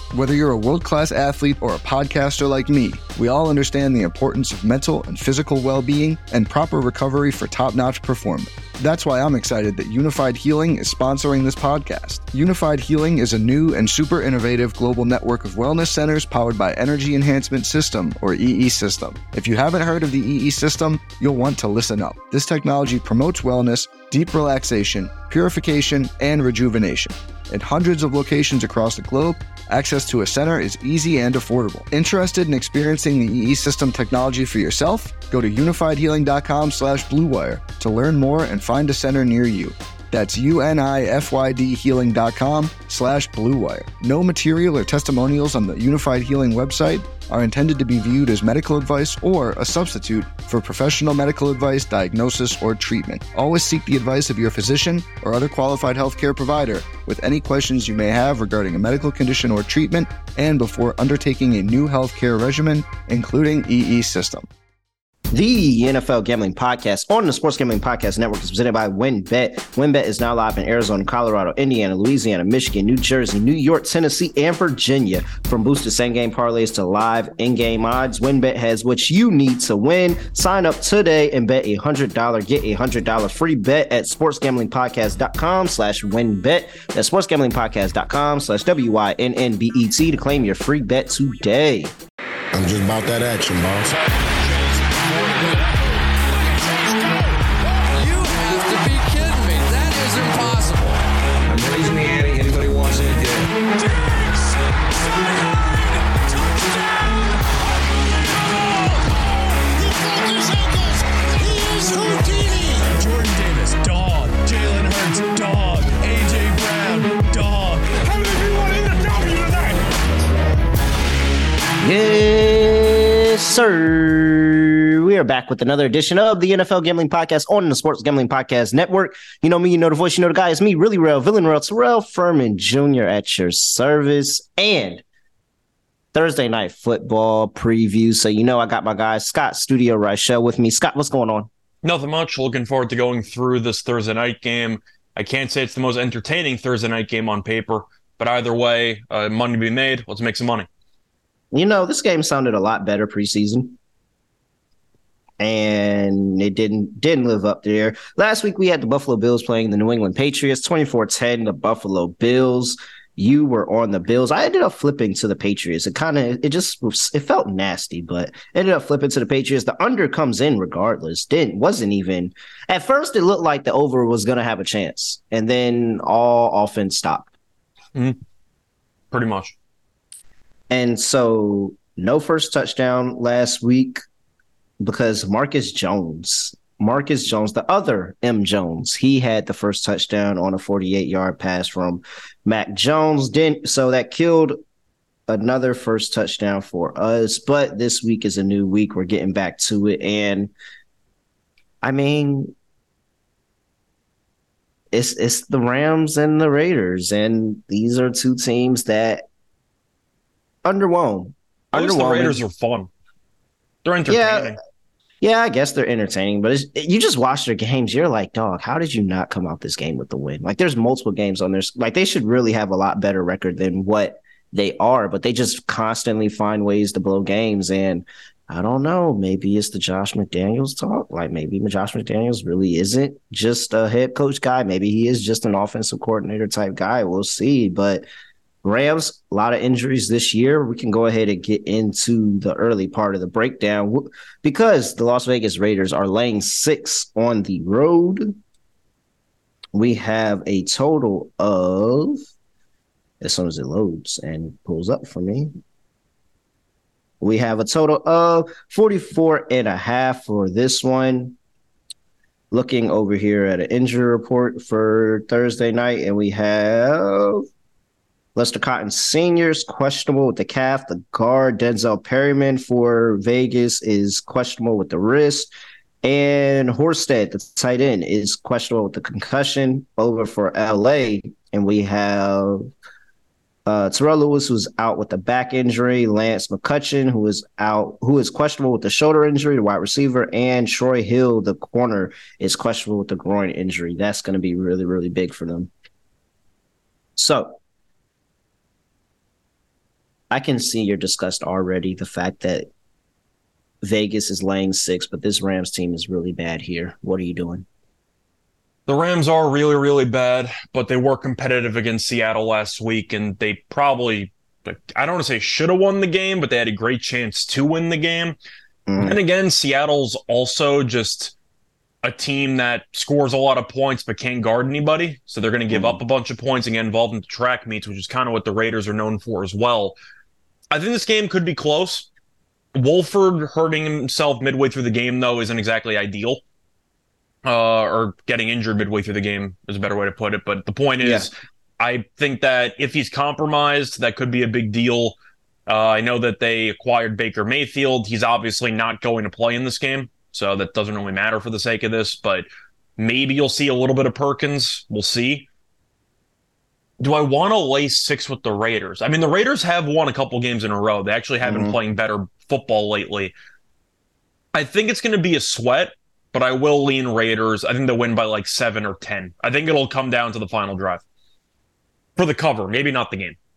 Whether you're a world-class athlete or a podcaster like me, we all understand the importance of mental and physical well-being and proper recovery for top-notch performance. That's why I'm excited that Unified Healing is sponsoring this podcast. Unified Healing is a new and super innovative global network of wellness centers powered by Energy Enhancement System, or EE System. If you haven't heard of the EE System, you'll want to listen up. This technology promotes wellness, deep relaxation, purification, and rejuvenation. In hundreds of locations across the globe, access to a center is easy and affordable. Interested in experiencing the EE System technology for yourself? Go to unifiedhealing.com/bluewire to learn more and find a center near you. That's unifydhealing.com/bluewire. No material or testimonials on the Unified Healing website are intended to be viewed as medical advice or a substitute for professional medical advice, diagnosis, or treatment. Always seek the advice of your physician or other qualified healthcare provider with any questions you may have regarding a medical condition or treatment and before undertaking a new healthcare regimen, including EE System. The NFL Gambling Podcast on the Sports Gambling Podcast Network is presented by WynnBET. WynnBET is now live in Arizona, Colorado, Indiana, Louisiana, Michigan, New Jersey, New York, Tennessee, and Virginia. From boosted same-game parlays to live in-game odds, WynnBET has what you need to win. Sign up today and bet $100. Get $100 free bet at sportsgamblingpodcast.com/WynnBET. That's sportsgamblingpodcast.com/WYNNBET to claim your free bet today. I'm just about that action, boss. You have to be kidding me. That is impossible. I'm raising the ante. Anybody wants it? Jordan Davis, dog. Jalen Hurts, dog. AJ Brown, dog. How many of you want to eat a W tonight? Yes, sir. We are back with another edition of the NFL Gambling Podcast on the Sports Gambling Podcast Network. You know me, you know the voice, you know the guy. It's me, Really Real, Villain Real, Terrell Furman Jr. at your service. And Thursday night football preview. So you know I got my guy Scott Studio Reichel with me. Scott, what's going on? Nothing much. Looking forward to going through this Thursday night game. I can't say it's the most entertaining Thursday night game on paper, but either way, money to be made. Let's make some money. You know, this game sounded a lot better preseason, and it didn't live up there. Last week, we had the Buffalo Bills playing the New England Patriots, 24-10, the Buffalo Bills. You were on the Bills. I ended up flipping to the Patriots. It felt nasty, but ended up flipping to the Patriots. The under comes in regardless. Wasn't even at first. It looked like the over was going to have a chance, and then all offense stopped. Mm-hmm. Pretty much. And so no first touchdown last week because Marcus Jones, the other M. Jones, he had the first touchdown on a 48-yard pass from Mac Jones. So that killed another first touchdown for us. But this week is a new week. We're getting back to it. And I mean, it's the Rams and the Raiders. And these are two teams that underwhelmed. At least the Raiders are fun. They're entertaining. Yeah, I guess they're entertaining, but you just watch their games. You're like, dog, how did you not come out this game with the win? Like, there's multiple games on there. Like, they should really have a lot better record than what they are, but they just constantly find ways to blow games. And I don't know, maybe it's the Josh McDaniels talk. Like, maybe Josh McDaniels really isn't just a head coach guy. Maybe he is just an offensive coordinator type guy. We'll see. But Rams, a lot of injuries this year. We can go ahead and get into the early part of the breakdown because the Las Vegas Raiders are laying 6 on the road. We have a total of, as soon as it loads and pulls up for me, we have a total of 44.5 for this one. Looking over here at an injury report for Thursday night, and we have Lester Cotton Sr. is questionable with the calf. The guard, Denzel Perryman for Vegas, is questionable with the wrist. And Horsted, the tight end, is questionable with the concussion over for LA. And we have Terrell Lewis, who's out with the back injury. Lance McCutcheon, who is questionable with the shoulder injury, the wide receiver. And Troy Hill, the corner, is questionable with the groin injury. That's going to be really, really big for them. So I can see your disgust already. The fact that Vegas is laying 6, but this Rams team is really bad here. What are you doing? The Rams are really, really bad, but they were competitive against Seattle last week, and they probably, I don't want to say should have won the game, but they had a great chance to win the game. And again, Seattle's also just a team that scores a lot of points but can't guard anybody, so they're going to give up a bunch of points and get involved in the track meets, which is kind of what the Raiders are known for as well. I think this game could be close. Wolford hurting himself midway through the game, though, isn't exactly ideal. Or getting injured midway through the game is a better way to put it. But the point is, I think that if he's compromised, that could be a big deal. I know that they acquired Baker Mayfield. He's obviously not going to play in this game, so that doesn't really matter for the sake of this. But maybe you'll see a little bit of Perkins. We'll see. Do I want to lay 6 with the Raiders? I mean, the Raiders have won a couple games in a row. They actually have been playing better football lately. I think it's going to be a sweat, but I will lean Raiders. I think they'll win by like 7 or 10. I think it'll come down to the final drive. For the cover, maybe not the game.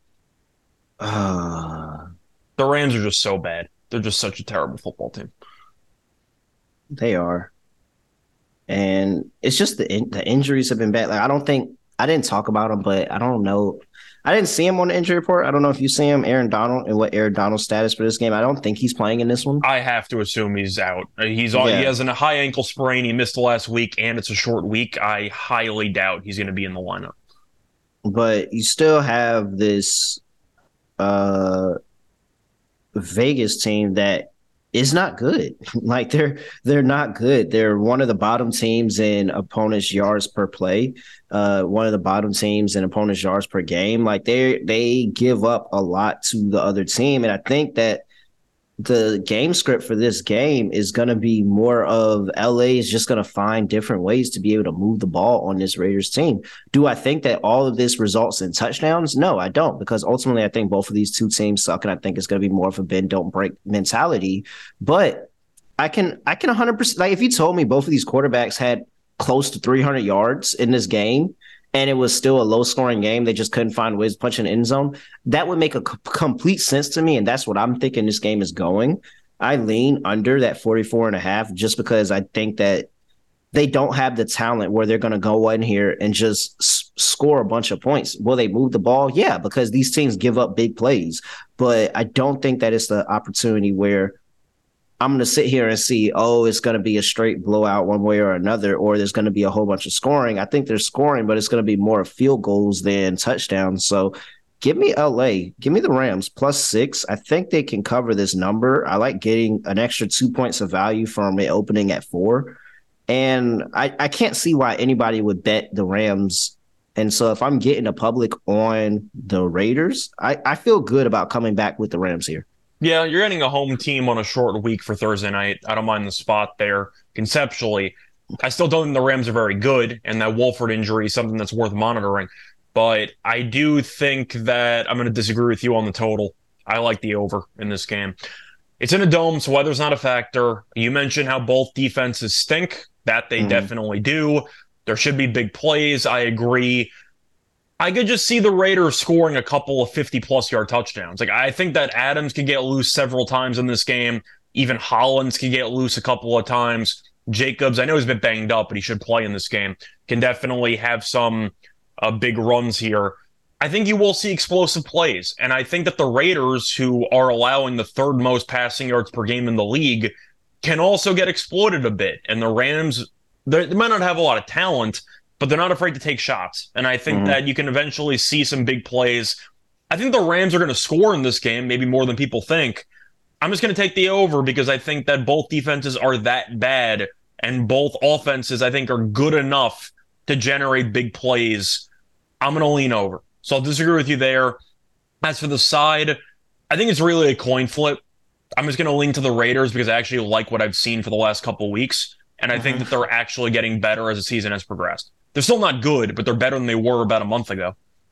The Rams are just so bad. They're just such a terrible football team. They are. And it's just the injuries have been bad. Like, I didn't talk about them, but I don't know. I didn't see him on the injury report. I don't know if you see him, Aaron Donald, and what Aaron Donald's status for this game. I don't think he's playing in this one. I have to assume he's out. He has a high ankle sprain. He missed the last week, and it's a short week. I highly doubt he's going to be in the lineup. But you still have this Vegas team that is not good. Like they're not good. They're one of the bottom teams in opponents' yards per play. One of the bottom teams in opponents' yards per game. Like they give up a lot to the other team, and I think that the game script for this game is going to be more of LA is just going to find different ways to be able to move the ball on this Raiders team. Do I think that all of this results in touchdowns? No, I don't, because ultimately I think both of these two teams suck, and I think it's going to be more of a bend, don't break mentality. But I can 100%, like if you told me both of these quarterbacks had close to 300 yards in this game, and it was still a low-scoring game, they just couldn't find ways to punch in the end zone, that would make a complete sense to me, and that's what I'm thinking this game is going. I lean under that 44.5 just because I think that they don't have the talent where they're going to go in here and just score a bunch of points. Will they move the ball? Yeah, because these teams give up big plays, but I don't think that it's the opportunity where I'm going to sit here and see, it's going to be a straight blowout one way or another, or there's going to be a whole bunch of scoring. I think there's scoring, but it's going to be more field goals than touchdowns. So give me LA. Give me the Rams +6. I think they can cover this number. I like getting an extra 2 points of value from it opening at 4. And I can't see why anybody would bet the Rams. And so if I'm getting a public on the Raiders, I feel good about coming back with the Rams here. Yeah, you're getting a home team on a short week for Thursday night. I don't mind the spot there conceptually. I still don't think the Rams are very good, and that Wolford injury is something that's worth monitoring. But I do think that I'm going to disagree with you on the total. I like the over in this game. It's in a dome, so weather's not a factor. You mentioned how both defenses stink. That they definitely do. There should be big plays. I agree. I could just see the Raiders scoring a couple of 50-plus yard touchdowns. Like, I think that Adams could get loose several times in this game. Even Hollins could get loose a couple of times. Jacobs, I know he's been banged up, but he should play in this game. Can definitely have some big runs here. I think you will see explosive plays. And I think that the Raiders, who are allowing the third most passing yards per game in the league, can also get exploited a bit. And the Rams, they might not have a lot of talent, but they're not afraid to take shots. And I think that you can eventually see some big plays. I think the Rams are going to score in this game, maybe more than people think. I'm just going to take the over because I think that both defenses are that bad, and both offenses, I think, are good enough to generate big plays. I'm going to lean over. So I'll disagree with you there. As for the side, I think it's really a coin flip. I'm just going to lean to the Raiders because I actually like what I've seen for the last couple of weeks. And I think that they're actually getting better as the season has progressed. They're still not good, but they're better than they were about a month ago.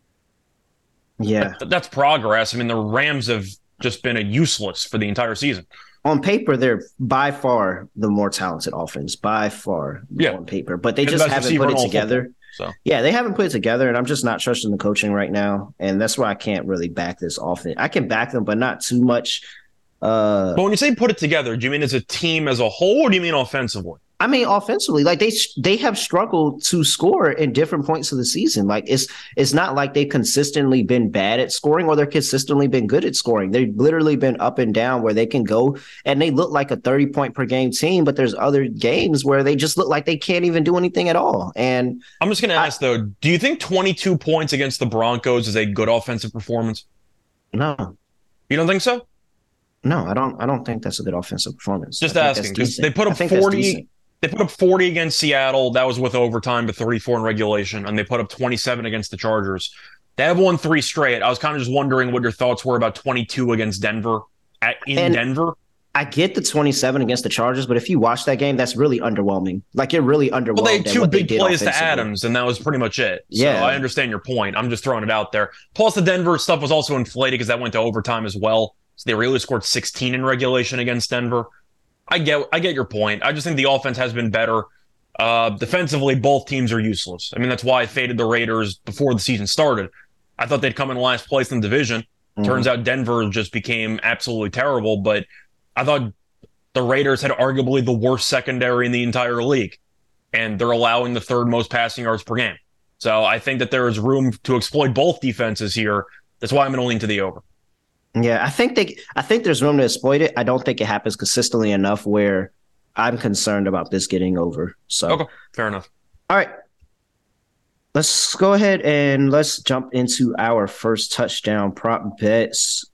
Yeah. That's progress. I mean, the Rams have just been useless for the entire season. On paper, they're by far the more talented offense, by far on paper. But they just haven't put it together. So yeah, they haven't put it together, and I'm just not trusting the coaching right now, and that's why I can't really back this offense. I can back them, but not too much. but when you say put it together, do you mean as a team as a whole, or do you mean offensively? I mean, offensively, like they have struggled to score in different points of the season. Like it's not like they've consistently been bad at scoring or they're consistently been good at scoring. They've literally been up and down where they can go and they look like a 30-point per game team, but there's other games where they just look like they can't even do anything at all. And I'm just going to ask though, do you think 22 points against the Broncos is a good offensive performance? No. You don't think so? No, I don't think that's a good offensive performance. Just asking, because they put up 40. They put up 40 against Seattle. That was with overtime, but 34 in regulation. And they put up 27 against the Chargers. They have won 3 straight. I was kind of just wondering what your thoughts were about 22 against Denver in Denver. I get the 27 against the Chargers, but if you watch that game, that's really underwhelming. Like, you're really underwhelmed. Well, they had 2 big plays to offensively. Adams, and that was pretty much it. Yeah. So I understand your point. I'm just throwing it out there. Plus, the Denver stuff was also inflated because that went to overtime as well. So they really scored 16 in regulation against Denver. I get your point. I just think the offense has been better. Defensively, both teams are useless. I mean, that's why I faded the Raiders before the season started. I thought they'd come in last place in the division. Turns out Denver just became absolutely terrible, but I thought the Raiders had arguably the worst secondary in the entire league, and they're allowing the 3rd most passing yards per game. So I think that there is room to exploit both defenses here. That's why I'm going to lean to the over. Yeah, I think there's room to exploit it. I don't think it happens consistently enough where I'm concerned about this getting over. So Okay, fair enough. All right. Let's go ahead and let's jump into our first touchdown prop bets.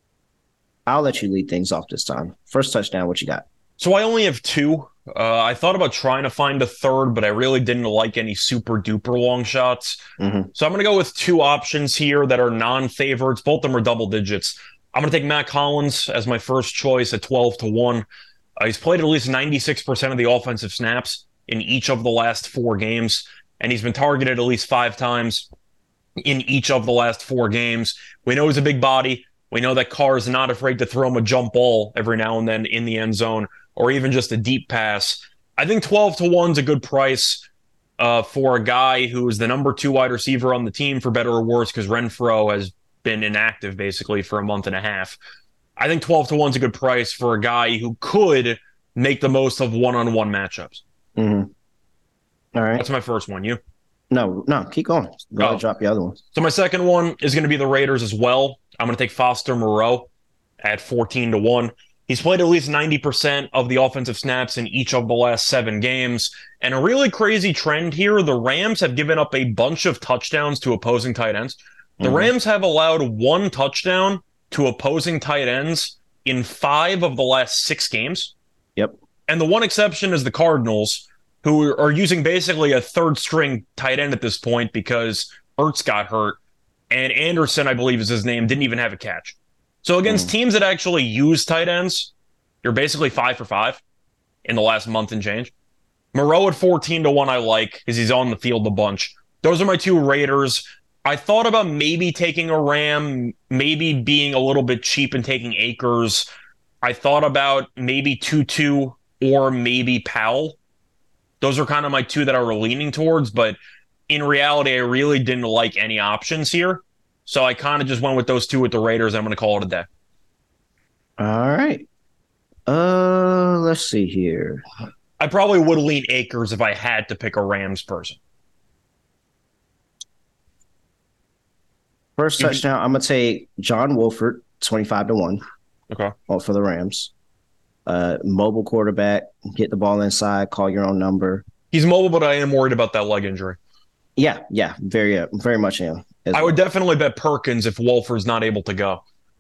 I'll let you lead things off this time. First touchdown, what you got? So I only have 2. I thought about trying to find a 3rd, but I really didn't like any super duper long shots. So I'm going to go with 2 options here that are non-favorites. Both of them are double digits. I'm going to take Matt Collins as my first choice at 12-1. He's played at least 96% of the offensive snaps in each of the last 4 games, and he's been targeted at least 5 times in each of the last 4 games. We know he's a big body. We know that Carr is not afraid to throw him a jump ball every now and then in the end zone, or even just a deep pass. I think 12-1 is a good price for a guy who is the number 2 wide receiver on the team, for better or worse, because Renfrow has been inactive basically for a month and a half. I think 12-1 is a good price for a guy who could make the most of one-on-one matchups. All right. That's my first one. You? No, keep going. Go ahead, drop the other one. So my second one is going to be the Raiders as well. I'm going to take Foster Moreau at 14-1. He's played at least 90% of the offensive snaps in each of the last 7 games. And a really crazy trend here, the Rams have given up a bunch of touchdowns to opposing tight ends. The Rams have allowed 1 touchdown to opposing tight ends in 5 of the last 6 games. Yep. And the one exception is the Cardinals, who are using basically a 3rd-string tight end at this point because Ertz got hurt. And Anderson, I believe is his name, didn't even have a catch. So against teams that actually use tight ends, you're basically 5 for 5 in the last month and change. Moreau at 14-1 I like because he's on the field a bunch. Those are my 2 Raiders. I thought about maybe taking a Ram, maybe being a little bit cheap and taking Akers. I thought about maybe Tutu or maybe Powell. Those are kind of my 2 that I were leaning towards, but in reality, I really didn't like any options here. So I kind of just went with those 2 with the Raiders, and I'm going to call it a day. All right. Let's see here. I probably would lean Akers if I had to pick a Rams person. First touchdown, I'm going to take John Wolford, 25-1. Okay. For the Rams. Mobile quarterback, get the ball inside, call your own number. He's mobile, but I am worried about that leg injury. Yeah, very much am. I would definitely bet Perkins if Wolford's not able to go.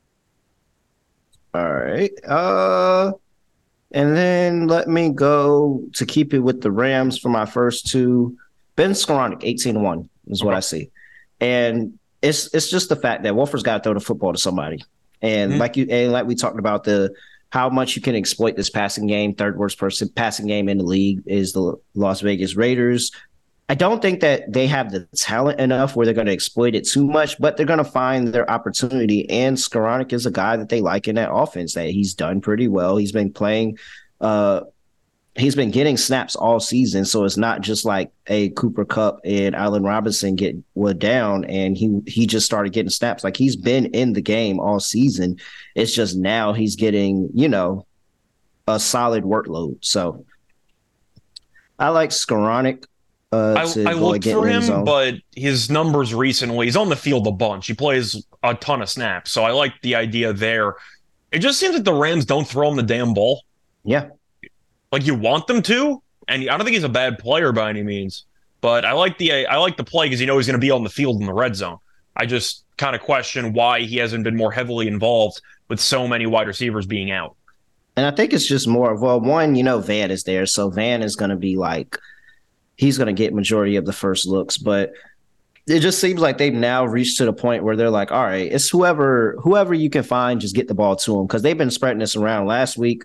All right. And then let me go to keep it with the Rams for my first 2. Ben Skoranek, 18-1 is what I see. And it's just the fact that Wolford's got to throw the football to somebody. And like we talked about, how much you can exploit this passing game, 3rd worst passing game in the league is the Las Vegas Raiders. I don't think that they have the talent enough where they're going to exploit it too much, but they're going to find their opportunity. And Skoranek is a guy that they like in that offense, that he's done pretty well. He's been playing he's been getting snaps all season, so it's not just like a Cooper Kupp and Allen Robinson were down and he just started getting snaps. Like, he's been in the game all season. It's just now he's getting, a solid workload. So I like Skoranek. I looked for him, but his numbers recently, he's on the field a bunch. He plays a ton of snaps, so I like the idea there. It just seems like the Rams don't throw him the damn ball. Yeah. Like, you want them to, and I don't think he's a bad player by any means, but I like the play because he's going to be on the field in the red zone. I just kind of question why he hasn't been more heavily involved with so many wide receivers being out. And I think it's just more of, one, Van is there, so Van is going to be like, he's going to get majority of the first looks, but it just seems like they've now reached to the point where they're like, all right, it's whoever you can find, just get the ball to them, because they've been spreading this around. Last week,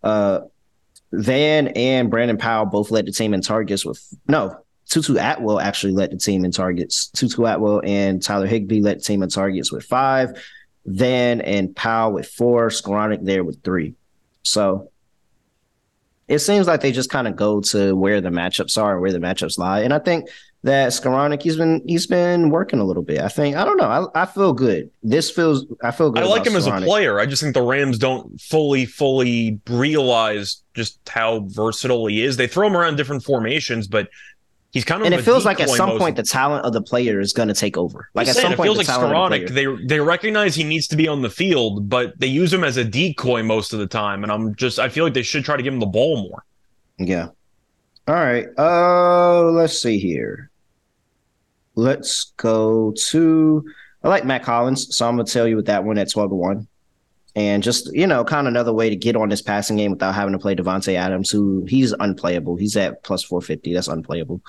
Van and Brandon Powell both led the team in targets Tutu Atwell actually led the team in targets. Tutu Atwell and Tyler Higbee led the team in targets with 5. Van and Powell with 4. Skoranek there with 3. So it seems like they just kind of go to where the matchups are and where the matchups lie. And I think that Skoranek, he's been working a little bit. I don't know. I feel good. I feel good. I like him as a Skoranek. player. I just think the Rams don't fully realize just how versatile he is. They throw him around different formations, but he's kind of, and it feels like at some point the talent of the player is going to take over. Like, at some point, it feels like Skoranek, they recognize he needs to be on the field, but they use him as a decoy most of the time. And I feel like they should try to give him the ball more. Yeah. All right. Let's see here. Let's go to, I like Matt Collins, so I'm going to tell you with that one at 12-1. And just, kind of another way to get on this passing game without having to play Devontae Adams, who he's unplayable. He's at plus 450. That's unplayable.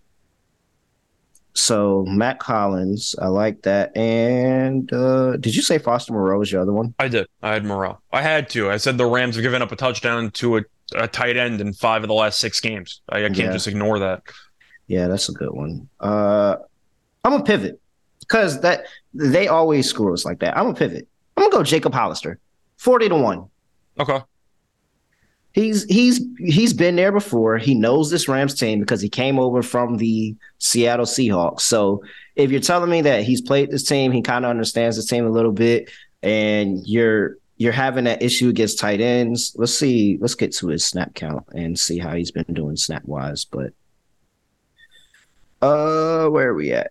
So Matt Collins, I like that. And did you say Foster Moreau was your other one? I did. I had Moreau. I had to. I said the Rams have given up a touchdown to a tight end in 5 of the last 6 games. I can't just ignore that. Yeah, that's a good one. I'm going to pivot because they always screw us like that. I'm going to pivot. I'm going to go Jacob Hollister, 40-1. Okay. He's been there before. He knows this Rams team because he came over from the Seattle Seahawks. So if you're telling me that he's played this team, he kind of understands this team a little bit, and you're having that issue against tight ends. Let's get to his snap count and see how he's been doing snap wise. But where are we at?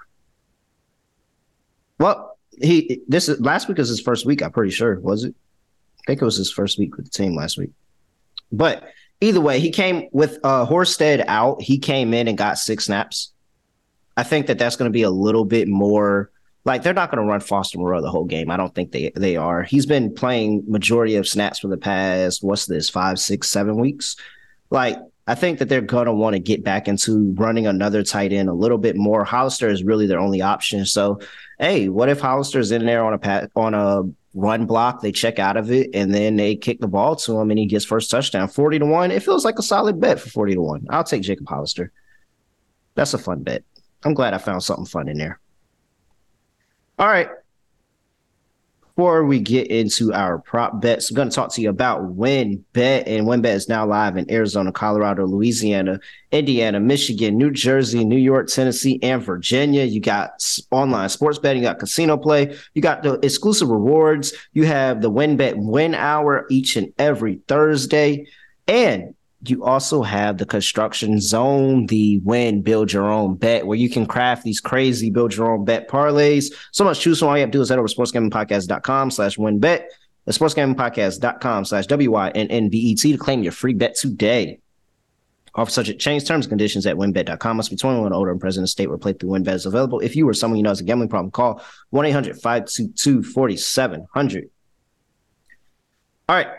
Well, last week was his first week, I'm pretty sure, was it? I think it was his first week with the team last week. But either way, he came with Horsted out. He came in and got 6 snaps. I think that's going to be a little bit more like, they're not going to run Foster Moreau the whole game. I don't think they are. He's been playing majority of snaps for the past, 5, 6, 7 weeks. Like, I think that they're going to want to get back into running another tight end a little bit more. Hollister is really their only option. So, hey, what if Hollister's in there on a run block, they check out of it, and then they kick the ball to him and he gets first touchdown? 40-1. It feels like a solid bet for 40-1. I'll take Jacob Hollister. That's a fun bet. I'm glad I found something fun in there. All right. Before we get into our prop bets, I'm going to talk to you about WynnBET. And WynnBET is now live in Arizona, Colorado, Louisiana, Indiana, Michigan, New Jersey, New York, Tennessee, and Virginia. You got online sports betting, you got casino play, you got the exclusive rewards. You have the WynnBET Win Hour each and every Thursday. And you also have the Construction Zone, the Win Build Your Own Bet, where you can craft these crazy build your own bet parlays. So much choose from. All you have to do is head over to sportsgamblingpodcast.com/WynnBET, the sportsgamblingpodcast.com/WYNNBET to claim your free bet today. Offer subject to change, terms and conditions at wynnbet.com. Must be 21 and older and present in a state where playthrough WynnBET is available. If you or someone you know has a gambling problem, call 1-800-522-4700. All right.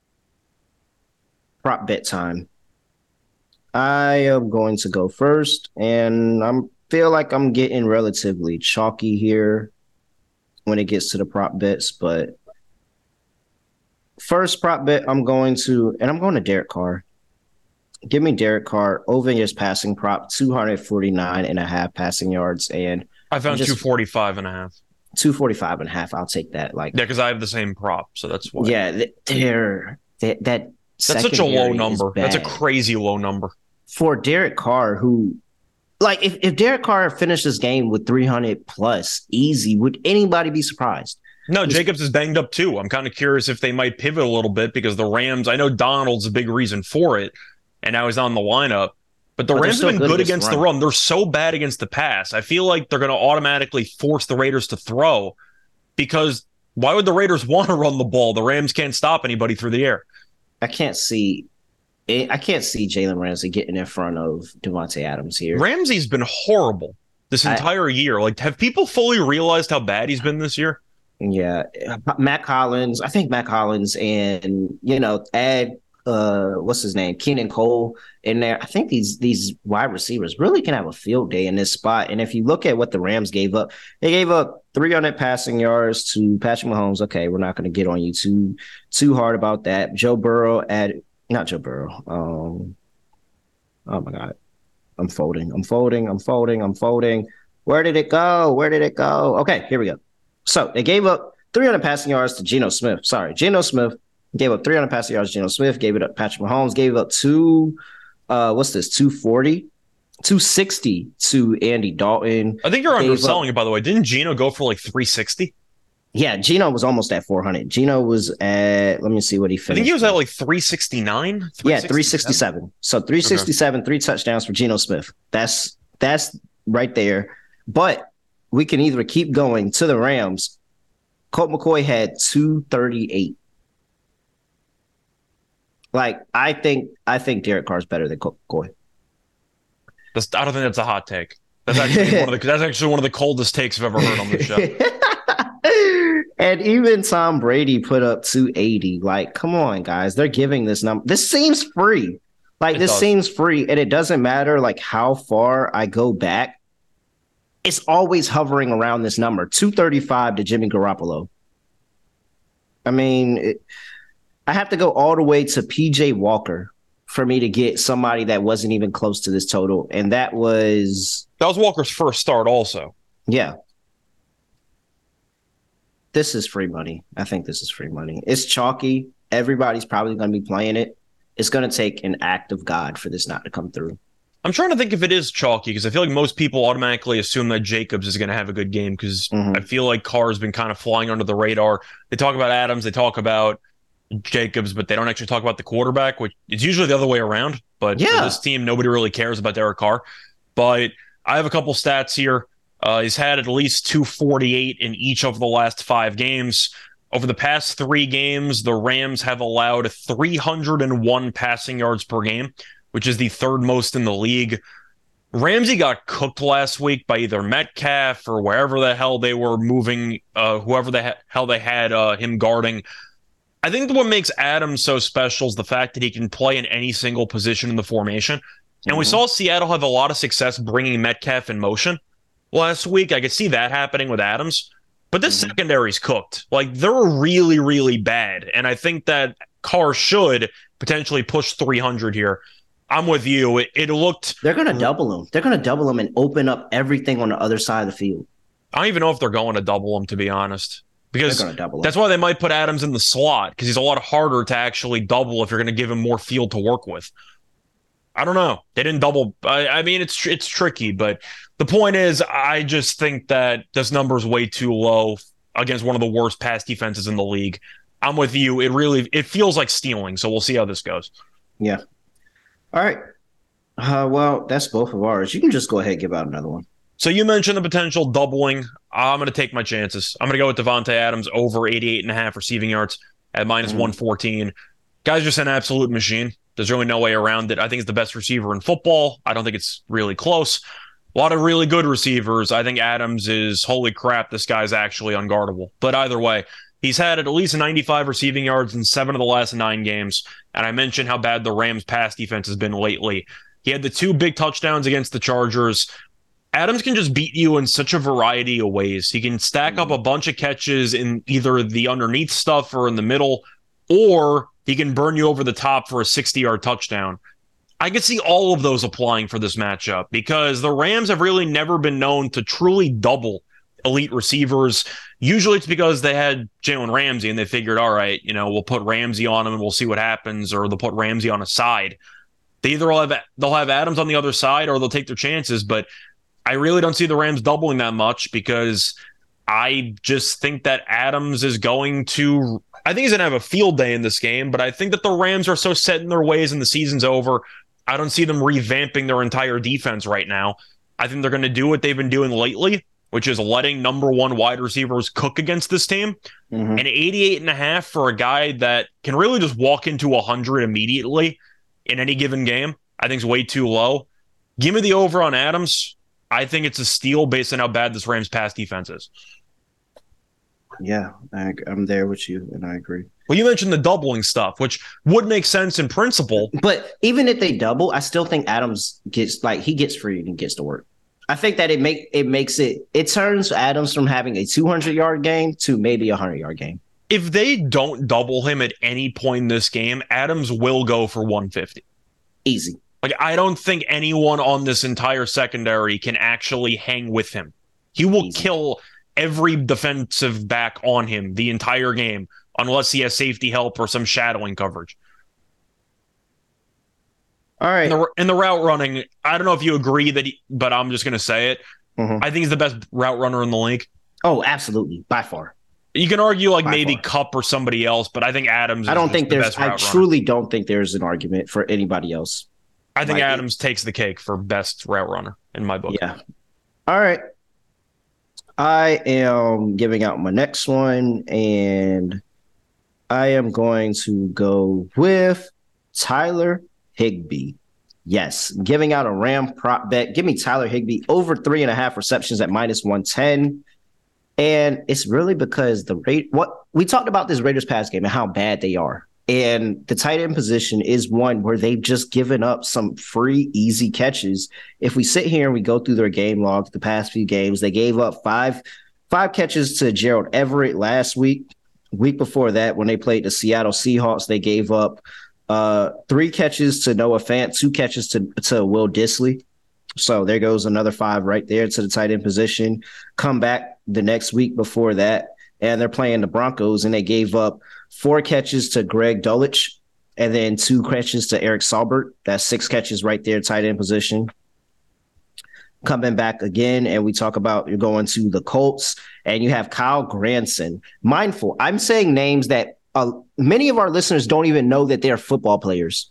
Prop bet time. I am going to go first, and I feel like I'm getting relatively chalky here when it gets to the prop bets. But first prop bet, I'm going to Derek Carr. Give me Derek Carr over his passing prop, 249.5 passing yards, and I found 245.5. 245.5. I'll take that. Because I have the same prop, so that's why. Yeah, that That's such a low secondary is number. That's a bad. crazy low number. For Derek Carr, who, like, if Derek Carr finished this game with 300 plus easy, would anybody be surprised? No, Jacobs is banged up too. I'm kind of curious if they might pivot a little bit because the Rams, I know Donald's a big reason for it, and now he's on the lineup. But the Rams have been good against the run. They're so bad against the pass. I feel like they're going to automatically force the Raiders to throw because why would the Raiders want to run the ball? The Rams can't stop anybody through the air. I can't see Jalen Ramsey getting in front of Devontae Adams here. Ramsey's been horrible this entire year. Like, have people fully realized how bad he's been this year? Yeah. Matt Collins, I think Matt Collins and, add what's his name? Keenan Cole in there. I think these wide receivers really can have a field day in this spot. And if you look at what the Rams gave up, they gave up 300 passing yards to Patrick Mahomes. Okay, we're not going to get on you too hard about that. Not Joe Burrow. Oh my God. I'm folding. Where did it go? Okay, here we go. So they gave up 300 passing yards to Geno Smith. Geno Smith gave up 300 passing yards. Geno Smith gave it up. Patrick Mahomes gave up 260 to Andy Dalton. I think you're underselling it, by the way. Didn't Geno go for like 360? Yeah, Geno was almost at 400. Geno was at, let me see what he finished. I think he was at like 369. Yeah, 367. So 367, okay. 3 touchdowns for Geno Smith. That's right there. But we can either keep going to the Rams. Colt McCoy had 238. Like, I think Derek Carr's better than Colt McCoy. I don't think that's a hot take. That's actually one of the coldest takes I've ever heard on this show. And even Tom Brady put up 280. Like, come on, guys. They're giving this number. This seems free. Like, this seems free. And it doesn't matter, like, how far I go back. It's always hovering around this number. 235 to Jimmy Garoppolo. I mean, I have to go all the way to P.J. Walker for me to get somebody that wasn't even close to this total. And that was Walker's first start also. Yeah. This is free money. I think this is free money. It's chalky. Everybody's probably going to be playing it. It's going to take an act of God for this not to come through. I'm trying to think if it is chalky because I feel like most people automatically assume that Jacobs is going to have a good game because I feel like Carr's been kind of flying under the radar. They talk about Adams, they talk about Jacobs, but they don't actually talk about the quarterback, which is usually the other way around. But for this team, nobody really cares about Derek Carr. But I have a couple stats here. He's had at least 248 in each of the last 5 games. Over the past 3 games, the Rams have allowed 301 passing yards per game, which is the 3rd most in the league. Ramsey got cooked last week by either Metcalf or wherever the hell they were moving, whoever the hell they had him guarding. I think what makes Adams so special is the fact that he can play in any single position in the formation. And we saw Seattle have a lot of success bringing Metcalf in motion last week. I could see that happening with Adams. But this secondary's cooked. Like, they're really, really bad. And I think that Carr should potentially push 300 here. I'm with you. It looked... They're going to double him. They're going to double him and open up everything on the other side of the field. I don't even know if they're going to double him, to be honest. Because that's why they might put Adams in the slot, because he's a lot harder to actually double if you're going to give him more field to work with. I don't know. They didn't double. I mean, it's tricky, but the point is, I just think that this number is way too low against one of the worst pass defenses in the league. I'm with you. It feels like stealing, so we'll see how this goes. Yeah. All right. Well, that's both of ours. You can just go ahead and give out another one. So you mentioned the potential doubling. I'm going to take my chances. I'm going to go with Devontae Adams over 88.5 receiving yards at minus 114. Guy's just an absolute machine. There's really no way around it. I think he's the best receiver in football. I don't think it's really close. A lot of really good receivers. I think Adams is, holy crap, this guy's actually unguardable. But either way, he's had at least 95 receiving yards in 7 of the last 9 games. And I mentioned how bad the Rams' pass defense has been lately. He had the 2 big touchdowns against the Chargers. Adams can just beat you in such a variety of ways. He can stack up a bunch of catches in either the underneath stuff or in the middle, or he can burn you over the top for a 60-yard touchdown. I could see all of those applying for this matchup because the Rams have really never been known to truly double elite receivers. Usually it's because they had Jalen Ramsey and they figured, all right, we'll put Ramsey on him and we'll see what happens, or they'll put Ramsey on a side. They'll have Adams on the other side, or they'll take their chances. But I really don't see the Rams doubling that much, because I just think that Adams is going to – I think he's going to have a field day in this game, but I think that the Rams are so set in their ways and the season's over. I don't see them revamping their entire defense right now. I think they're going to do what they've been doing lately, which is letting number one wide receivers cook against this team. Mm-hmm. And 88.5 for a guy that can really just walk into 100 immediately in any given game, I think is way too low. Give me the over on Adams. I think it's a steal based on how bad this Rams pass defense is. Yeah, I'm there with you, and I agree. Well, you mentioned the doubling stuff, which would make sense in principle. But even if they double, I still think Adams gets free and he gets to work. I think that it turns Adams from having a 200-yard game to maybe a 100-yard game. If they don't double him at any point in this game, Adams will go for 150. Easy. Like, I don't think anyone on this entire secondary can actually hang with him. He will kill every defensive back on him the entire game, unless he has safety help or some shadowing coverage. All right. In the route running, I don't know if you agree but I'm just going to say it. Mm-hmm. I think he's the best route runner in the league. Oh, absolutely. By far. You can argue maybe Kupp or somebody else, but I think Adams I truly don't think there's an argument for anybody else. I think Adams takes the cake for best route runner in my book. Yeah. All right. I am giving out my next one, and I am going to go with Tyler Higbee. Yes, giving out a Ram prop bet. Give me Tyler Higbee over 3.5 receptions at -110. And it's really because what we talked about this Raiders pass game and how bad they are. And the tight end position is one where they've just given up some free, easy catches. If we sit here and we go through their game log, the past few games, they gave up five catches to Gerald Everett last week. Week before that, when they played the Seattle Seahawks, they gave up 3 catches to Noah Fant, 2 catches to Will Dissly. So there goes another 5 right there to the tight end position. Come back the next week before that, and they're playing the Broncos, and they gave up 4 catches to Greg Dulcich and then 2 catches to Eric Saubert. That's 6 catches right there, tight end position. Coming back again, and we talk about you're going to the Colts, and you have Kyle Granson. Mindful, I'm saying names that many of our listeners don't even know that they're football players.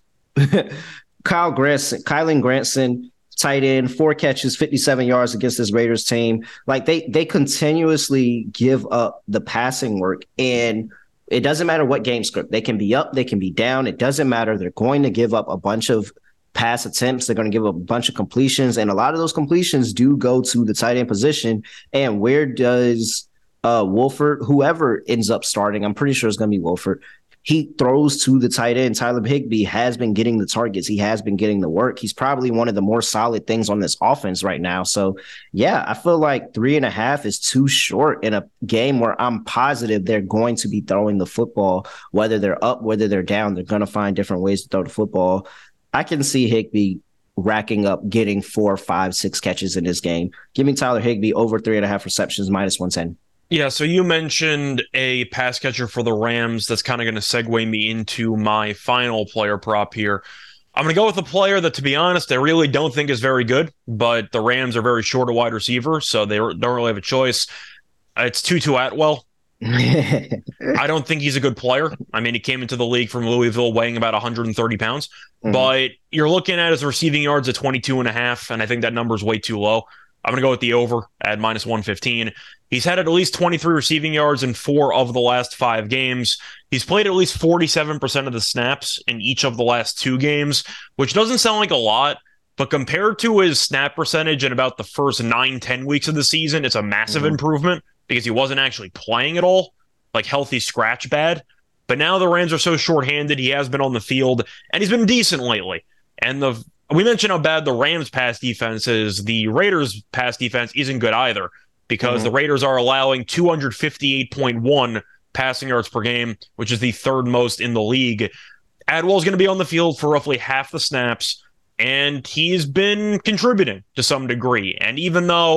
Kylan Granson, tight end, 4 catches, 57 yards against this Raiders team. Like they continuously give up the passing work, and it doesn't matter what game script. They can be up, they can be down. It doesn't matter. They're going to give up a bunch of pass attempts. They're going to give up a bunch of completions, and a lot of those completions do go to the tight end position. And where does Wolford, whoever ends up starting, I'm pretty sure it's going to be Wolford, he throws to the tight end. Tyler Higbee has been getting the targets. He has been getting the work. He's probably one of the more solid things on this offense right now. So, yeah, I feel like 3.5 is too short in a game where I'm positive they're going to be throwing the football. Whether they're up, whether they're down, they're going to find different ways to throw the football. I can see Higbee racking up, getting 4, 5, 6 catches in this game. Give me Tyler Higbee over 3.5 receptions, -110. Yeah, so you mentioned a pass catcher for the Rams. That's kind of going to segue me into my final player prop here. I'm going to go with a player that, to be honest, I really don't think is very good, but the Rams are very short a wide receiver, so they don't really have a choice. It's Tutu Atwell. I don't think he's a good player. I mean, he came into the league from Louisville weighing about 130 pounds, but you're looking at his receiving yards at 22.5, and I think that number is way too low. I'm going to go with the over at -115. He's had at least 23 receiving yards in 4 of the last 5 games. He's played at least 47% of the snaps in each of the last 2 games, which doesn't sound like a lot, but compared to his snap percentage in about the first 9-10 weeks of the season, it's a massive improvement because he wasn't actually playing at all, like healthy scratch bad. But now the Rams are so shorthanded, he has been on the field, and he's been decent lately. And we mentioned how bad the Rams pass defense is. The Raiders pass defense isn't good either, because the Raiders are allowing 258.1 passing yards per game, which is the 3rd most in the league. Atwell's going to be on the field for roughly half the snaps, and he's been contributing to some degree. And even though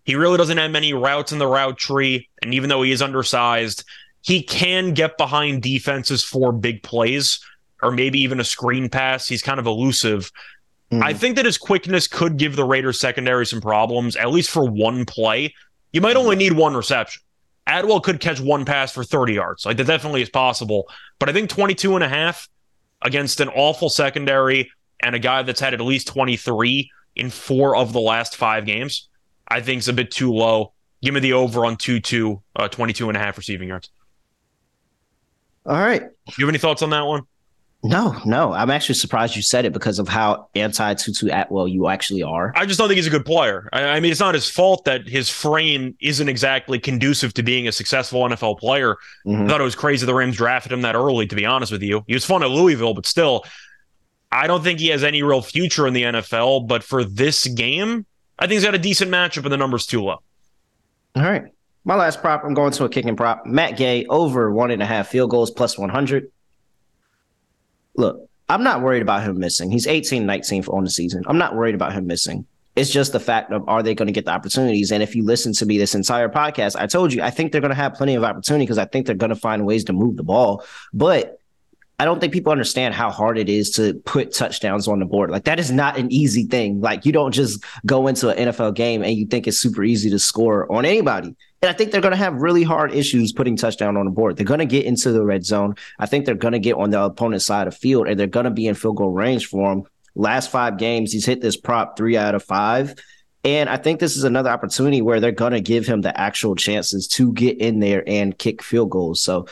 He really doesn't have many routes in the route tree, and even though he is undersized, he can get behind defenses for big plays, or maybe even a screen pass. He's kind of elusive. I think that his quickness could give the Raiders secondary some problems, at least for one play. You might only need one reception. Atwell could catch one pass for 30 yards. Like, that definitely is possible. But I think 22.5 against an awful secondary and a guy that's had at least 23 in 4 of the last 5 games, I think is a bit too low. Give me the over on 22.5 receiving yards. All right. You have any thoughts on that one? No. I'm actually surprised you said it because of how anti-Tutu Atwell you actually are. I just don't think he's a good player. I mean, it's not his fault that his frame isn't exactly conducive to being a successful NFL player. I thought it was crazy the Rams drafted him that early, to be honest with you. He was fun at Louisville, but still, I don't think he has any real future in the NFL. But for this game, I think he's got a decent matchup and the number's too low. All right. My last prop, I'm going to a kicking prop. Matt Gay over 1.5 field goals plus 100. Look, I'm not worried about him missing. He's 18-19 on the season. I'm not worried about him missing. It's just the fact of, are they going to get the opportunities? And if you listen to me this entire podcast, I told you, I think they're going to have plenty of opportunity because I think they're going to find ways to move the ball. But I don't think people understand how hard it is to put touchdowns on the board. Like, that is not an easy thing. Like, you don't just go into an NFL game and you think it's super easy to score on anybody. And I think they're going to have really hard issues putting touchdown on the board. They're going to get into the red zone. I think they're going to get on the opponent's side of field, and they're going to be in field goal range for him. Last 5 games, he's hit this prop 3 out of 5. And I think this is another opportunity where they're going to give him the actual chances to get in there and kick field goals. So,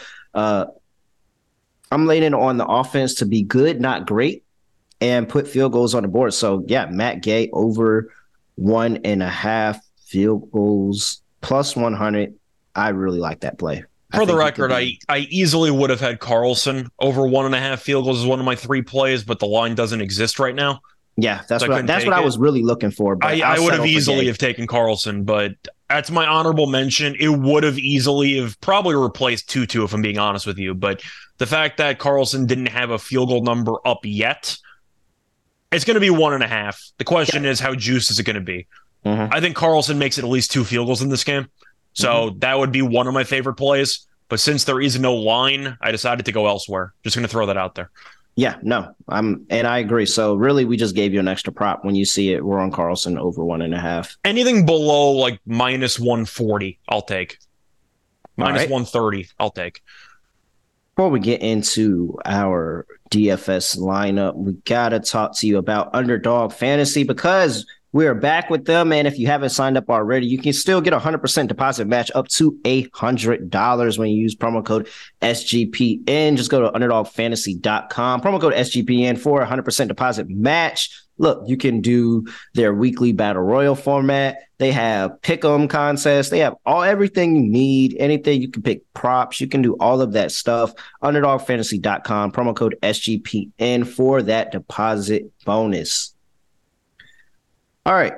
I'm leaning on the offense to be good, not great, and put field goals on the board. So, yeah, Matt Gay over 1.5 field goals plus 100. I really like that play. For the record, I easily would have had Carlson over 1.5 field goals as one of my 3 plays, but the line doesn't exist right now. Yeah, that's what I was really looking for. But I would have easily have taken Carlson, but that's my honorable mention. It would have easily have probably replaced Tutu, if I'm being honest with you. But the fact that Carlson didn't have a field goal number up yet, it's going to be 1.5. The question is, how juiced is it going to be? I think Carlson makes it at least 2 field goals in this game. So that would be one of my favorite plays. But since there is no line, I decided to go elsewhere. Just going to throw that out there. Yeah, no, and I agree. So really, we just gave you an extra prop. When you see it, we're on Carlson over 1.5. Anything below like minus 140, I'll take. Minus 130, I'll take. Before we get into our DFS lineup, we got to talk to you about Underdog Fantasy because we're back with them. And if you haven't signed up already, you can still get a 100% deposit match up to $100 when you use promo code SGPN. Just go to underdogfantasy.com, promo code SGPN for a 100% deposit match. Look, you can do their weekly battle royal format. They have pick'em contests. They have everything you need. Anything you can pick props. You can do all of that stuff. Underdogfantasy.com, promo code SGPN for that deposit bonus. All right.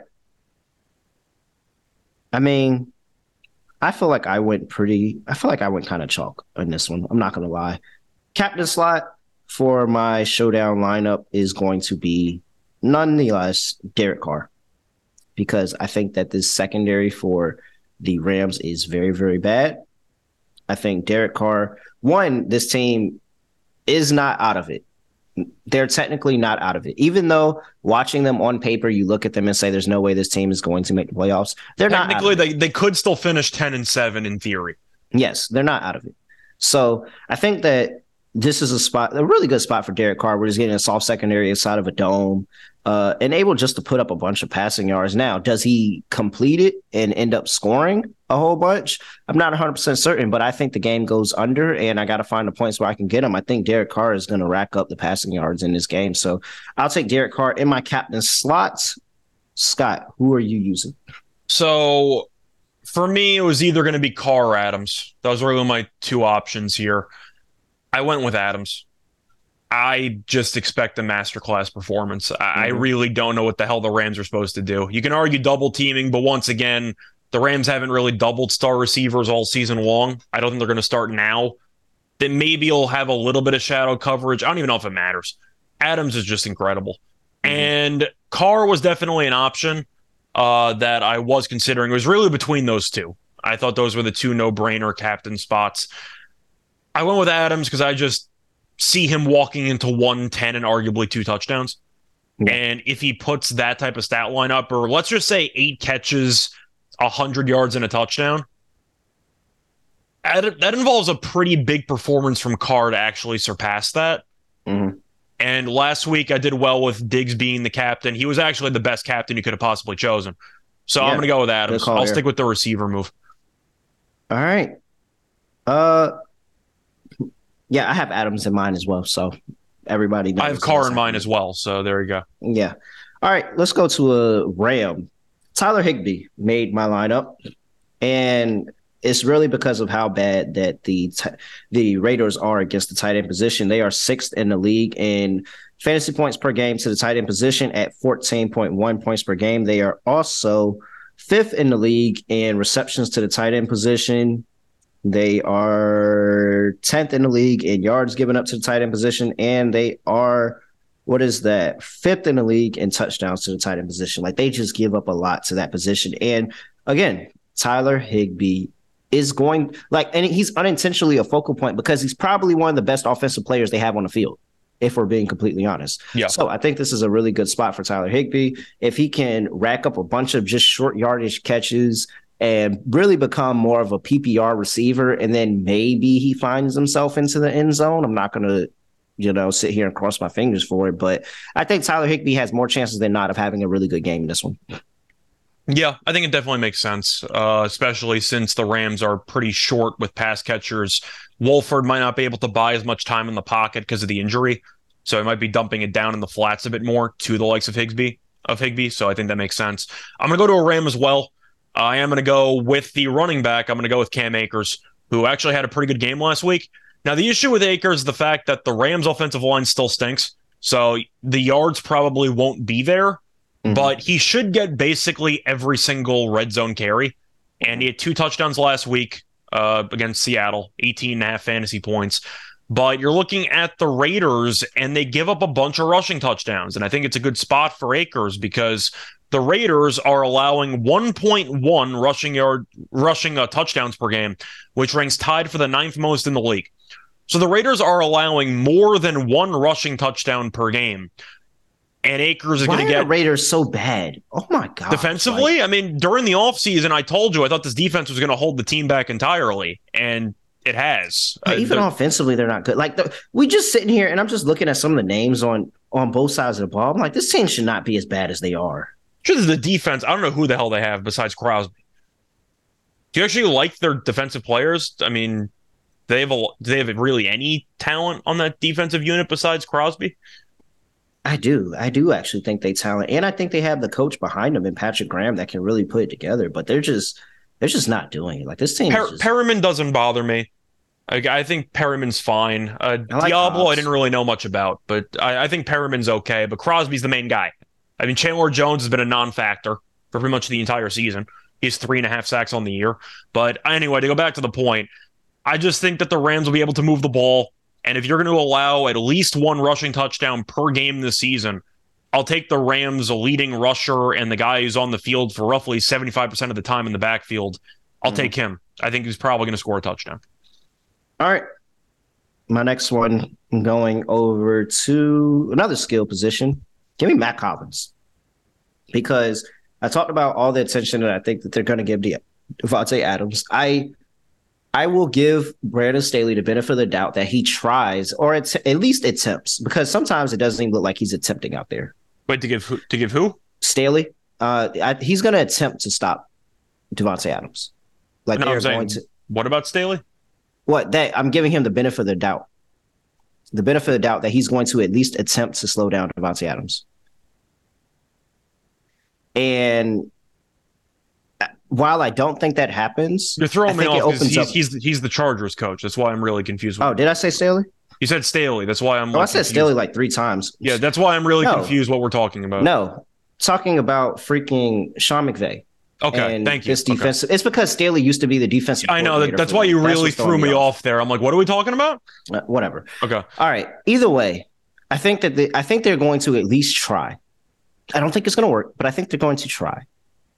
I mean, I feel like I went kind of chalk on this one. I'm not going to lie. Captain slot for my showdown lineup is going to be nonetheless Derek Carr, because I think that this secondary for the Rams is very, very bad. I think Derek Carr, this team is not out of it. They're technically not out of it. Even though watching them on paper, you look at them and say there's no way this team is going to make the playoffs. They're not. Technically, they could still finish 10-7 in theory. Yes, they're not out of it. So I think that this is a really good spot for Derek Carr, where he's getting a soft secondary inside of a dome, and able just to put up a bunch of passing yards. Now, does he complete it and end up scoring a whole bunch? I'm not 100% certain, but I think the game goes under, and I got to find the points where I can get him. I think Derek Carr is going to rack up the passing yards in this game. So I'll take Derek Carr in my captain slots. Scott, who are you using? So for me, it was either going to be Carr or Adams. Those were really my 2 options here. I went with Adams. I just expect a masterclass performance. I really don't know what the hell the Rams are supposed to do. You can argue double teaming, but once again, the Rams haven't really doubled star receivers all season long. I don't think they're going to start now. Then maybe you'll have a little bit of shadow coverage. I don't even know if it matters. Adams is just incredible. And Carr was definitely an option, that I was considering. It was really between those two. I thought those were the two no-brainer captain spots. I went with Adams because I just see him walking into 110 and arguably 2 touchdowns. Yeah. And if he puts that type of stat line up, or let's just say 8 catches, 100 yards and a touchdown, that involves a pretty big performance from Carr to actually surpass that. Mm-hmm. And last week I did well with Diggs being the captain. He was actually the best captain you could have possibly chosen. So I'm going to go with Adams. I'll stick with the receiver move. All right. Yeah, I have Adams in mind as well. So everybody knows. I have Carr in mind as well. So there you go. Yeah. All right. Let's go to a Ram. Tyler Higbee made my lineup. And it's really because of how bad that the Raiders are against the tight end position. They are 6th in the league in fantasy points per game to the tight end position at 14.1 points per game. They are also 5th in the league in receptions to the tight end position. They are 10th in the league in yards given up to the tight end position. And they are, 5th in the league in touchdowns to the tight end position. Like, they just give up a lot to that position. And again, Tyler Higbee is going and he's unintentionally a focal point because he's probably one of the best offensive players they have on the field, if we're being completely honest. Yeah. So I think this is a really good spot for Tyler Higbee. If he can rack up a bunch of just short yardage catches and really become more of a PPR receiver, and then maybe he finds himself into the end zone. I'm not going to, sit here and cross my fingers for it, but I think Tyler Higbee has more chances than not of having a really good game in this one. Yeah, I think it definitely makes sense, especially since the Rams are pretty short with pass catchers. Wolford might not be able to buy as much time in the pocket because of the injury, so he might be dumping it down in the flats a bit more to the likes of Higbee. So I think that makes sense. I'm going to go to a Ram as well. I am going to go with the running back. I'm going to go with Cam Akers, who actually had a pretty good game last week. Now, the issue with Akers is the fact that the Rams' offensive line still stinks, so the yards probably won't be there. But he should get basically every single red zone carry. And he had 2 touchdowns last week against Seattle, 18.5 fantasy points. But you're looking at the Raiders, and they give up a bunch of rushing touchdowns. And I think it's a good spot for Akers because the Raiders are allowing 1.1 rushing touchdowns per game, which ranks tied for the 9th most in the league. So the Raiders are allowing more than 1 rushing touchdown per game. And Akers is going to get the Raiders so bad. Oh my God. Defensively, I mean, during the offseason, I told you I thought this defense was going to hold the team back entirely, and it has. Even offensively, they're not good. We just sitting here, and I'm just looking at some of the names on both sides of the ball. I'm like, this team should not be as bad as they are. Just the defense, I don't know who the hell they have besides Crosby. Do you actually like their defensive players? I mean, do they have really any talent on that defensive unit besides Crosby? I do actually think they talent, and I think they have the coach behind them in Patrick Graham that can really put it together. But they're just not doing it. Like, this team. Perriman doesn't bother me. I think Perriman's fine. Diablo, Hobbs. I didn't really know much about, but I think Perriman's okay. But Crosby's the main guy. I mean, Chandler Jones has been a non-factor for pretty much the entire season. He has 3.5 sacks on the year. But anyway, to go back to the point, I just think that the Rams will be able to move the ball. And if you're going to allow at least 1 rushing touchdown per game this season, I'll take the Rams' leading rusher and the guy who's on the field for roughly 75% of the time in the backfield. I'll take him. I think he's probably going to score a touchdown. All right. My next one, I'm going over to another skill position. Give me Matt Collins. Because I talked about all the attention that I think that they're going to give to Davante Adams. I will give Brandon Staley the benefit of the doubt that he tries, or at least attempts, because sometimes it doesn't even look like he's attempting out there. Wait, to give who? Staley. He's going to attempt to stop Davante Adams. Like, no, they're going to. What about Staley? I'm giving him the benefit of the doubt. The benefit of the doubt that he's going to at least attempt to slow down Davante Adams. And while I don't think that happens, you're throwing me off because he's the Chargers coach. That's why I'm really confused. Did I say Staley? You said Staley. That's why I'm. I said Staley like 3 times. Yeah, that's why I'm really confused what we're talking about. No, talking about freaking Sean McVay. Okay, thank you. This defensive, It's because Staley used to be the defensive. I know that's why you really threw me off there. I'm like, what are we talking about? Whatever. Okay. All right. Either way, I think they're going to at least try. I don't think it's going to work, but I think they're going to try.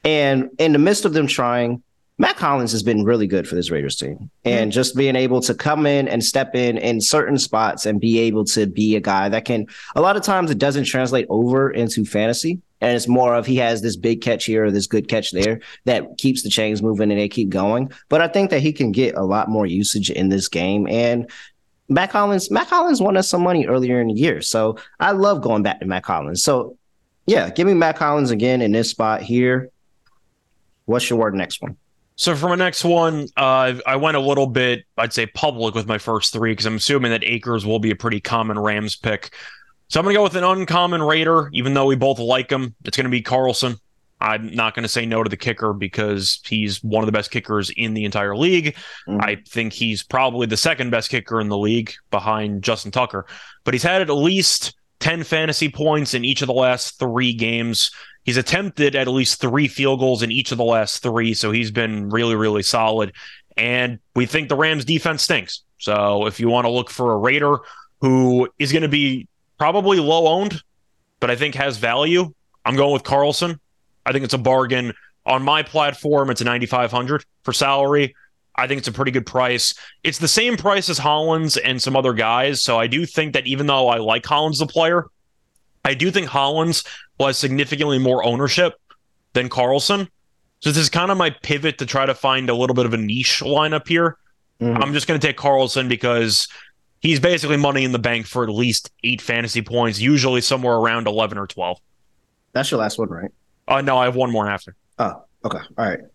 And in the midst of them trying, Matt Collins has been really good for this Raiders team. And just being able to come in step in certain spots and be able to be a guy that can, a lot of times it doesn't translate over into fantasy. And it's more of he has this big catch here or this good catch there that keeps the chains moving and they keep going. But I think that he can get a lot more usage in this game. And Matt Collins won us some money earlier in the year. So I love going back to Matt Collins. So yeah, give me Matt Collins again in this spot here. What's your word next one? So for my next one, I went a little bit, I'd say, public with my first three because I'm assuming that Akers will be a pretty common Rams pick. So I'm going to go with an uncommon Raider, even though we both like him. It's going to be Carlson. I'm not going to say no to the kicker because he's one of the best kickers in the entire league. I think he's probably the second best kicker in the league behind Justin Tucker. But he's had at least 10 fantasy points in each of the last 3 games. He's attempted at least 3 field goals in each of the last 3, so he's been really, really solid. And we think the Rams defense stinks. So if you want to look for a Raider who is going to be probably low owned, but I think has value, I'm going with Carlson. I think it's a bargain. On my platform, it's a $9,500 for salary. I think it's a pretty good price. It's the same price as Hollins and some other guys, so I do think that even though I like Hollins the player, I do think Hollins will have significantly more ownership than Carlson. So this is kind of my pivot to try to find a little bit of a niche lineup here. I'm just going to take Carlson because he's basically money in the bank for at least 8 fantasy points, usually somewhere around 11 or 12. That's your last one, right? No, I have one more after. Oh, okay. All right.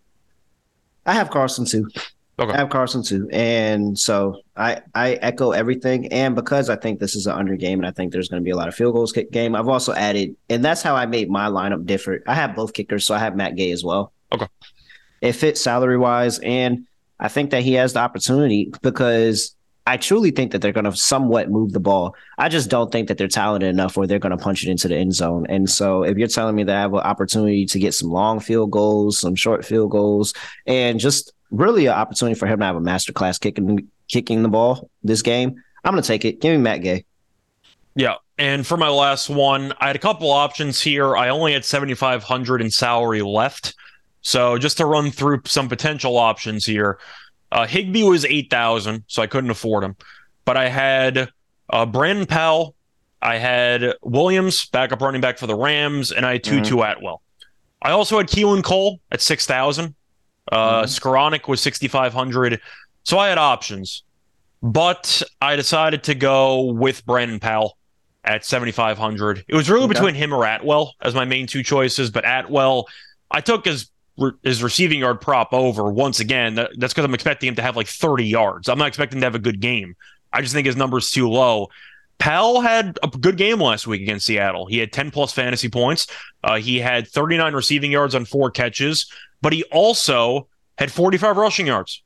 I have Carlson too. Okay. I have Carson too. And so I echo everything. And because I think this is an under game and I think there's going to be a lot of field goals kick game, I've also added, and that's how I made my lineup different. I have both kickers, so I have Matt Gay as well. Okay. It fits salary wise. And I think that he has the opportunity because I truly think that they're going to somewhat move the ball. I just don't think that they're talented enough where they're going to punch it into the end zone. And so if you're telling me that I have an opportunity to get some long field goals, some short field goals, and just really an opportunity for him to have a masterclass kicking the ball this game, I'm going to take it. Give me Matt Gay. Yeah. And for my last one, I had a couple options here. I only had $7,500 in salary left. So just to run through some potential options here, Higbee was $8,000, so I couldn't afford him. But I had Brandon Powell, I had Williams, backup running back for the Rams, and I had Tutu Atwell. I also had Keelan Cole at $6,000. Skoranek was $6,500. So I had options. But I decided to go with Brandon Powell at $7,500. It was really between him or Atwell as my main 2 choices, but Atwell, I took his receiving yard prop over once again. That's because I'm expecting him to have like 30 yards. I'm not expecting him to have a good game. I just think his number's too low. Powell had a good game last week against Seattle. He had 10 plus fantasy points. He had 39 receiving yards on 4 catches, but he also had 45 rushing yards.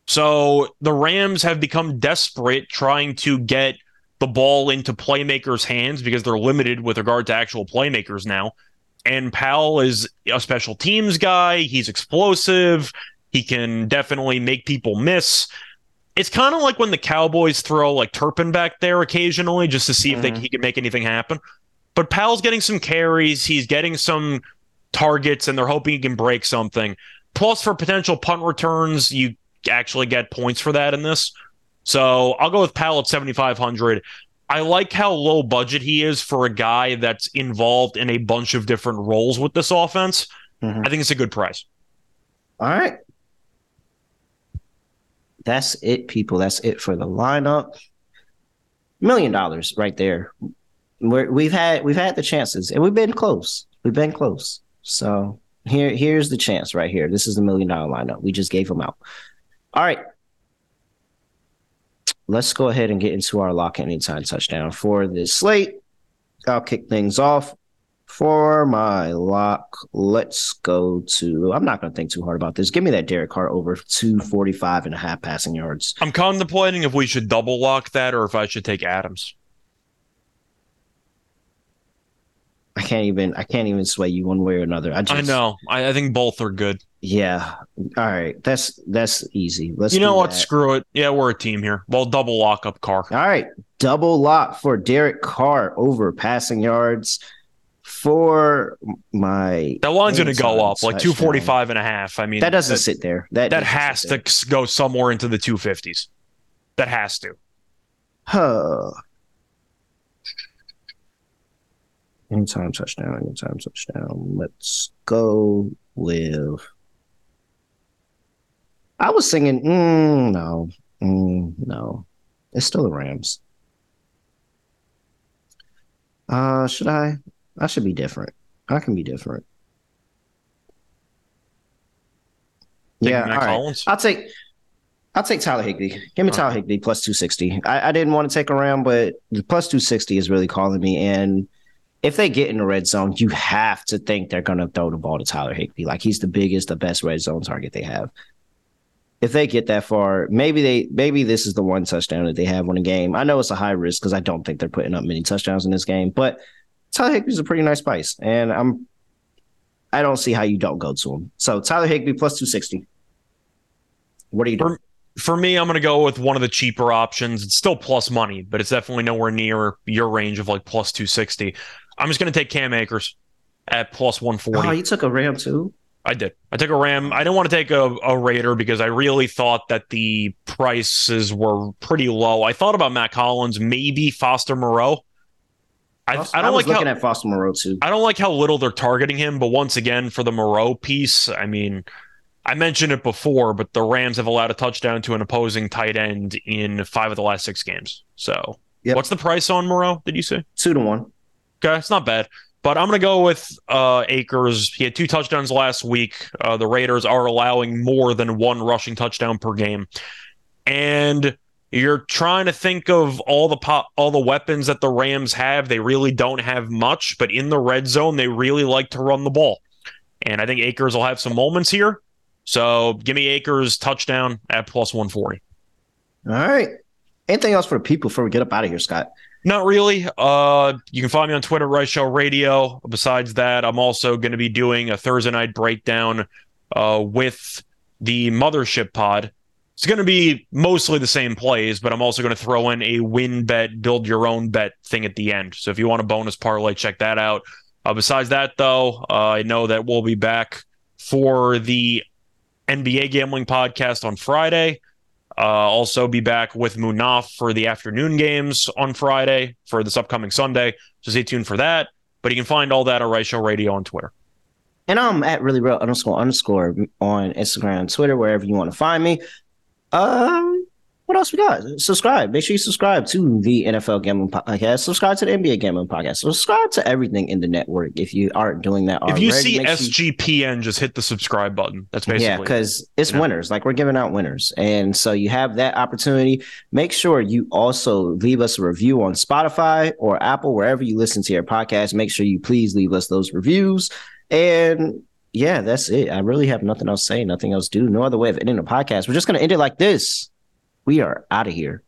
So the Rams have become desperate trying to get the ball into playmakers' hands because they're limited with regard to actual playmakers now. And Powell is a special teams guy. He's explosive. He can definitely make people miss. It's kind of like when the Cowboys throw like Turpin back there occasionally just to see if he can make anything happen. But Powell's getting some carries. He's getting some targets, and they're hoping he can break something. Plus, for potential punt returns, you actually get points for that in this. So I'll go with Powell at $7,500. I like how low budget he is for a guy that's involved in a bunch of different roles with this offense. I think it's a good price. All right. That's it, people. That's it for the lineup. $1 million right there. We've had the chances, and we've been close. So here's the chance right here. This is the $1 million lineup. We just gave them out. All right. Let's go ahead and get into our lock anytime touchdown for this slate. I'll kick things off. For my lock, let's go to, I'm not going to think too hard about this. Give me that Derek Carr over 245.5 passing yards. I'm contemplating if we should double lock that or if I should take Adams. I can't even sway you one way or another. I know. I think both are good. Yeah. All right. That's easy. You know what? Screw it. Yeah, we're a team here. Well, double lock up Carr. All right. Double lock for Derek Carr over passing yards. For my That line's going to go up like touchdown. 245.5. I mean, That doesn't sit there. That has to go somewhere into the 250s. That has to. Anytime touchdown. Let's go with. I was singing. No. It's still the Rams. Should I? I should be different. I can be different. Yeah, Matt all Collins? right. I'll take Tyler Higbee. Give me Tyler Higbee plus 260. I didn't want to take a Ram, but the plus 260 is really calling me. And if they get in the red zone, you have to think they're going to throw the ball to Tyler Higbee. Like, he's the best red zone target they have. If they get that far, maybe this is the one touchdown that they have in a game. I know it's a high risk because I don't think they're putting up many touchdowns in this game, but Tyler Higbee's a pretty nice price, and I don't see how you don't go to him. So Tyler Higbee plus 260. What are you doing? For me, I'm going to go with one of the cheaper options. It's still plus money, but it's definitely nowhere near your range of like plus 260. I'm just going to take Cam Akers at plus 140. Oh, you took a Ram too? I did. I took a Ram. I didn't want to take a Raider because I really thought that the prices were pretty low. I thought about Matt Collins, maybe Foster Moreau. I don't like looking at Foster Moreau too. I don't like how little they're targeting him, but once again, for the Moreau piece, I mean, I mentioned it before, but the Rams have allowed a touchdown to an opposing tight end in 5 of the last 6 games. So, What's the price on Moreau? Did you say 2-1? Okay, it's not bad. But I'm going to go with Akers. He had 2 touchdowns last week. The Raiders are allowing more than 1 rushing touchdown per game, and you're trying to think of all the weapons that the Rams have. They really don't have much, but in the red zone, they really like to run the ball. And I think Akers will have some moments here. So give me Akers touchdown at plus 140. All right. Anything else for the people before we get up out of here, Scott? Not really. You can find me on Twitter, Rice Show Radio. Besides that, I'm also going to be doing a Thursday night breakdown with the Mothership Pod. It's going to be mostly the same plays, but I'm also going to throw in a win bet, build your own bet thing at the end. So if you want a bonus parlay, check that out. Besides that, though, I know that we'll be back for the NBA Gambling Podcast on Friday. Also be back with Munaf for the afternoon games on Friday for this upcoming Sunday. So stay tuned for that. But you can find all that at Rice Show Radio on Twitter. And I'm at reallyreal __ on Instagram, Twitter, wherever you want to find me. What else we got? Subscribe. Make sure you subscribe to the NFL Gambling Podcast. Subscribe to the NBA Gambling Podcast. Subscribe to everything in the network if you aren't doing that already. If you see SGPN, just hit the subscribe button. That's basically Yeah, because it's winners. Like, we're giving out winners. And so you have that opportunity. Make sure you also leave us a review on Spotify or Apple, wherever you listen to your podcast. Make sure you please leave us those reviews. And yeah, that's it. I really have nothing else to say, nothing else to do. No other way of ending the podcast. We're just going to end it like this. We are out of here.